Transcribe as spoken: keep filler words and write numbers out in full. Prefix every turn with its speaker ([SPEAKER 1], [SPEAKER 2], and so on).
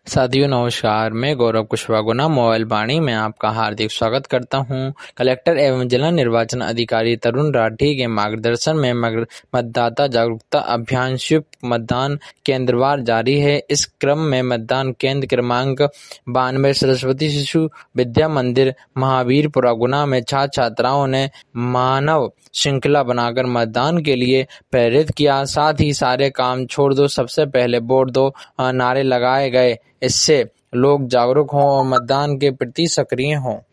[SPEAKER 1] साथियों नमस्कार, मैं गौरव कुशवाहा गुना मोबाइल वाणी में आपका हार्दिक स्वागत करता हूं। कलेक्टर एवं जिला निर्वाचन अधिकारी तरुण राठी के मार्गदर्शन में मतदाता जागरूकता अभियान स्वीप मतदान केंद्रवार जारी है। इस क्रम में मतदान केंद्र क्रमांक बानवे सरस्वती शिशु विद्या मंदिर महावीरपुरा गुना में छात्र छात्राओं ने मानव श्रृंखला बनाकर मतदान के लिए प्रेरित किया। साथ ही सारे काम छोड़ दो, सबसे पहले वोट दो नारे लगाए गए। इससे लोग जागरूक हों और मतदान के प्रति सक्रिय हों।